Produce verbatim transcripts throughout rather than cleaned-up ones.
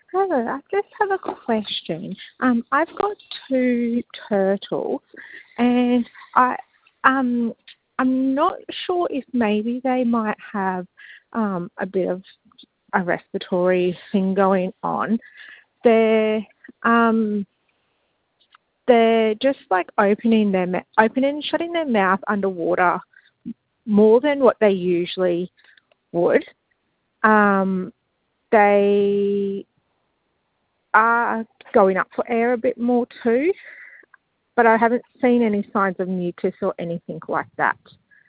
Hello, I just have a question. Um, I've got two turtles, and I um I'm not sure if maybe they might have um a bit of a respiratory thing going on. They're um they're just like opening their ma- opening and shutting their mouth underwater more than what they usually would. Um, they are going up for air a bit more too, but I haven't seen any signs of mucus or anything like that.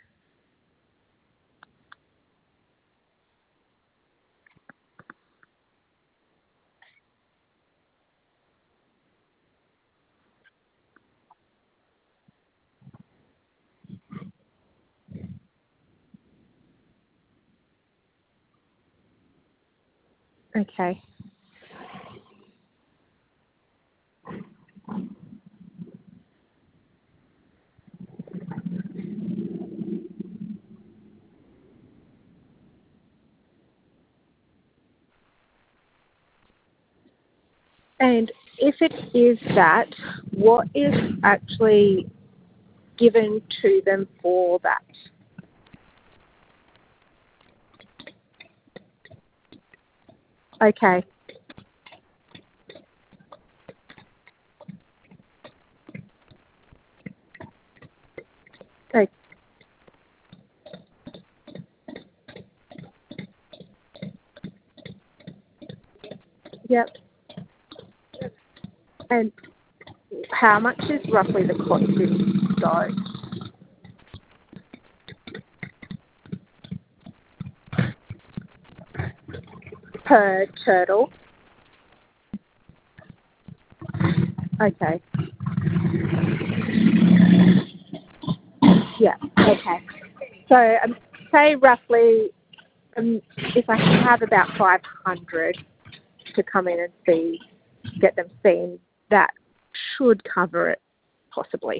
Okay. And if it is that, what is actually given to them for that? Okay. Okay. Yep. And how much is roughly the cost of this dose per turtle? Okay. Yeah. Okay. So um, say roughly, um, if I have about five hundred to come in and see, get them seen, that should cover it, possibly.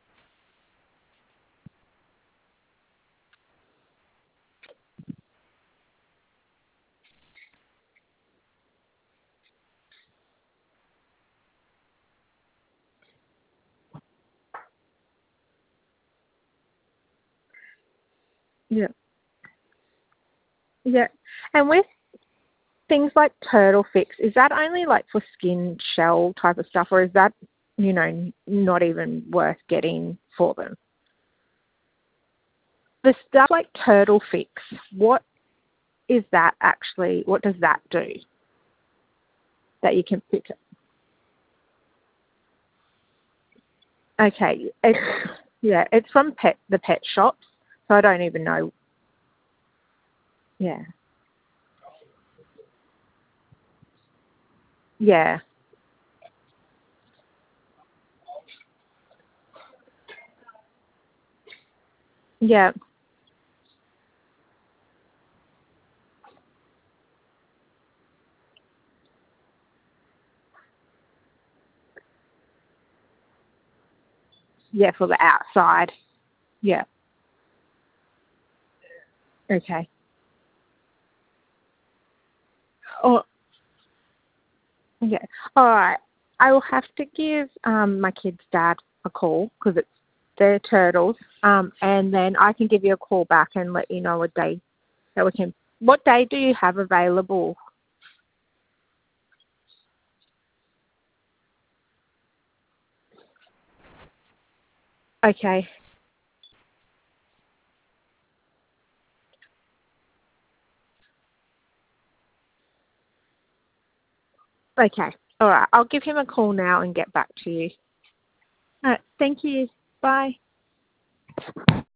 Yeah. Yeah. And with things like turtle fix, is that only like for skin shell type of stuff, or is that, you know, not even worth getting for them? The stuff like turtle fix, what is that actually? What does that do that you can pick? Okay, it's yeah, it's from pet the pet shops, so I don't even know. Yeah, yeah, yeah, yeah, for the outside. Yeah, okay. Oh, yeah. All right. I will have to give um my kid's dad a call because it's their turtles. Um, and then I can give you a call back and let you know a day that we can. What day do you have available? Okay. Okay. All right. I'll give him a call now and get back to you. All right. Thank you. Bye.